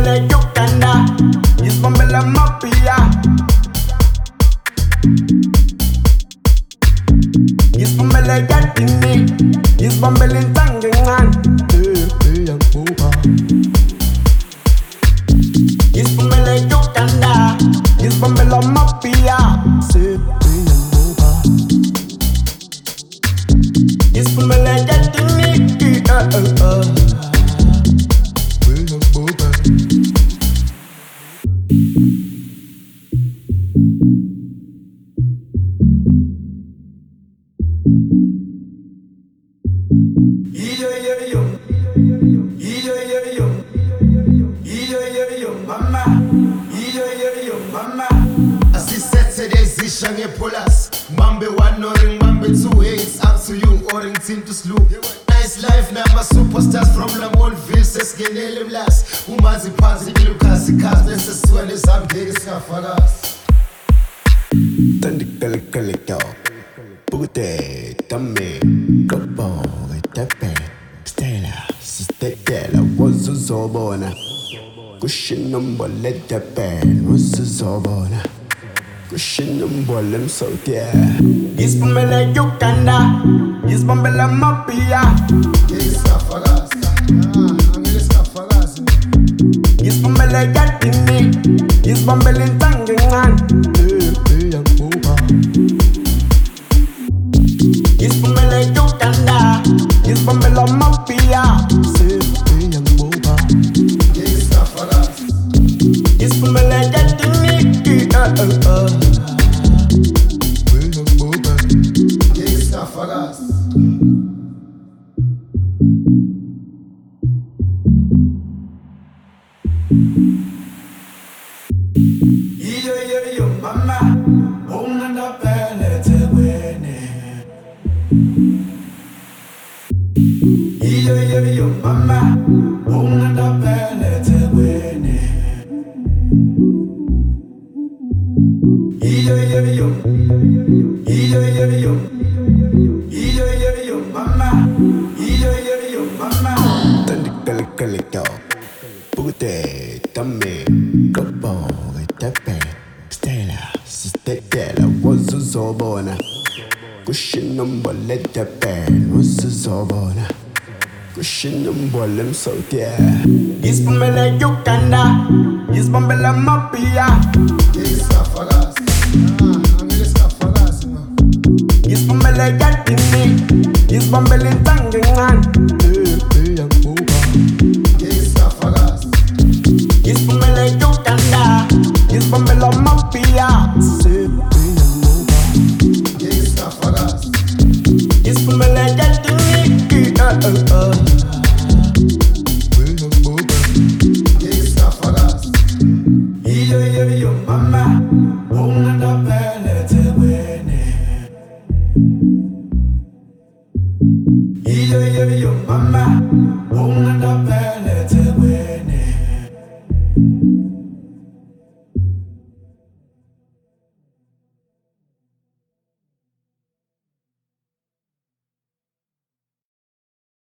Isbombele Uganda, Isbombele Mafia, Isbombele Gatini, Isbombele Tangengan, Isbombele Uganda, Isbombele Mafia, Isbombele Gatini, Mambe one or ring, Mambe two, hey, it's up to you, or in team to slew. Nice life, now my superstars from Lamontville, says Genele Blas. Umazi Pazi, Lucas, Cast, this is when it's up, Vegas, Fagas. Tandikalikaliko, Pute, Tame, Kopo, Tepe, Stella, Stella, was a Zobona. Cushion number, let the pen, was a Zobona. Cushion number, them so dear. Isbombele Uganda, Isbombele Mafia, Isbombele Gatini, Isbombele Tangengan, Isbombele Uganda, Isbombele Mafia, Isbombele Gatini, Mama, una pelle te buene. Mama, una pelle te buene. Mama, Tandikalikaliko, Pute, Tame, Kopo, Tepe, Stella, Stella, was a Zobona. Cushion number, let the pen, was a Zobona. Cushion number, them so dear. Isbombele Uganda, Isbombele Mafia, Isbombele Gatini, Isbombele Tangengan, Isbombele Uganda, Isbombele Mafia, Isbombele Gatini, Mama, una pelle te buene. Mama, una pelle.